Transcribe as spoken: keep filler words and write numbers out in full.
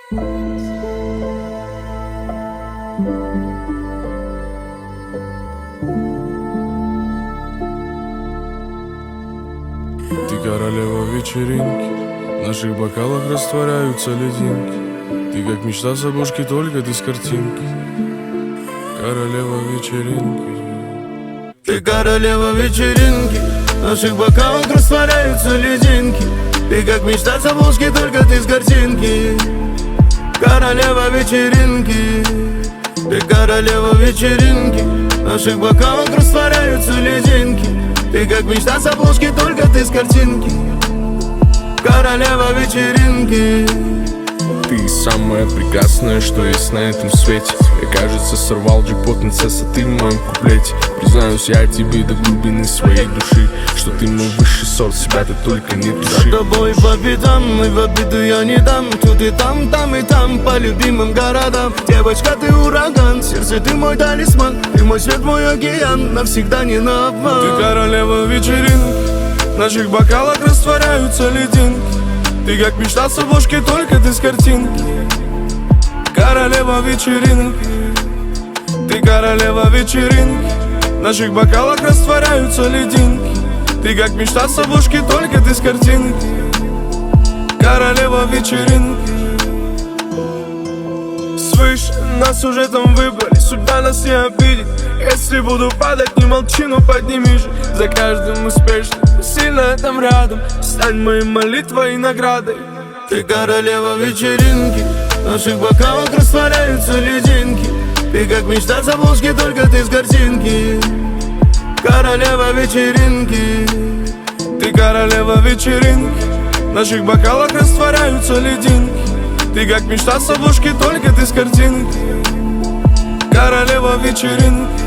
Ты королева вечеринки, в наших бокалах растворяются лединки. Ты как мечта с обложки, только ты с картинки. Королева вечеринки. Ты королева вечеринки, в наших бокалах растворяются лединки. Ты как мечта с обложки, только ты с картинки. Королева вечеринки. Ты королева вечеринки, в наших бокалах растворяются лединки. Ты как мечта с обложки, только ты с картинки. Королева вечеринки. Ты самая прекрасная, что есть на этом свете. Я, кажется, сорвал джекпот, принцесса, ты в моем куплете. Признаюсь я тебе до глубины своей души, что ты мой высший сорт, себя ты только не туши. За тобой по пятам, и в обиду я не дам. Тут и там, там и там, по любимым городам. Девочка, ты ураган, в сердце ты мой талисман. Ты мой свет, мой океан, навсегда не на обман. Ты королева вечеринки, в наших бокалах растворяются лединки. Ты как мечта с обложки, только ты с картинки. Королева вечеринки. Ты королева вечеринки, в наших бокалах растворяются лединки. Ты как мечта с обложки, только ты с картинки. Королева вечеринки. Свыше нас уже там выбрали, судьба нас не обидит. Если буду падать, не молчи, но подними же. За каждым успешным, сильно там рядом. Стань моей молитвой и наградой. Ты королева вечеринки, в наших бокалах растворяются лединки. Ты как мечта с обложки, только ты с картинки. Королева вечеринки. Ты королева вечеринки, в наших бокалах растворяются лединки. Ты как мечта с обложки, только ты с картинки. Королева вечеринки.